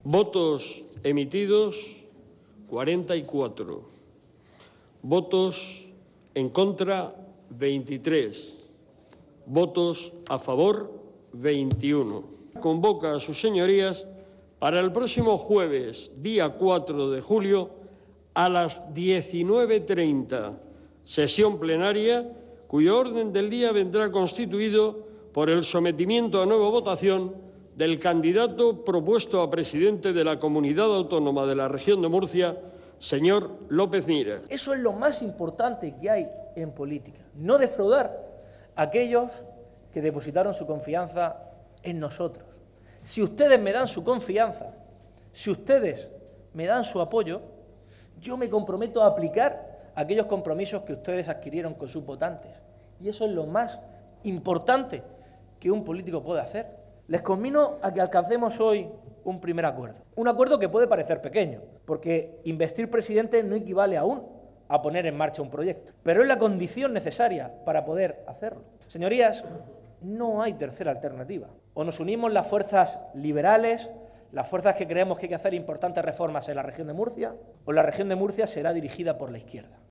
Votos emitidos, 44. Votos en contra, 23. Votos a favor, 21. Convoca a sus señorías para el próximo jueves, día 4 de julio, a las 19:30, sesión plenaria, cuyo orden del día vendrá constituido por el sometimiento a nueva votación del candidato propuesto a presidente de la Comunidad Autónoma de la Región de Murcia, señor López Miras. Eso es lo más importante que hay en política, no defraudar a aquellos que depositaron su confianza en nosotros. Si ustedes me dan su confianza, si ustedes me dan su apoyo, yo me comprometo a aplicar aquellos compromisos que ustedes adquirieron con sus votantes. Y eso es lo más importante que un político puede hacer. Les conmino a que alcancemos hoy un primer acuerdo. Un acuerdo que puede parecer pequeño, porque investir presidente no equivale aún a poner en marcha un proyecto, pero es la condición necesaria para poder hacerlo. Señorías, no hay tercera alternativa. O nos unimos las fuerzas liberales, las fuerzas que creemos que hay que hacer importantes reformas en la región de Murcia, o la región de Murcia será dirigida por la izquierda.